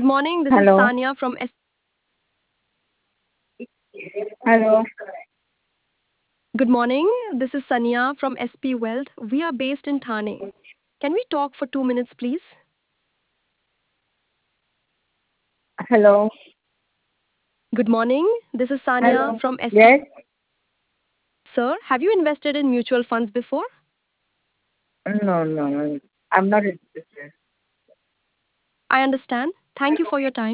morning. This is Hello. Sanya from S. Hello. Good morning. This is Sanya from SP Wealth. We are based in Thane. Can we talk for 2 minutes, please? Hello. Good morning. This is Sanya Hello. from SP. Yes. Sir, have you invested in mutual funds before? No, no, no. I'm not interested. I understand. Thank you for your time.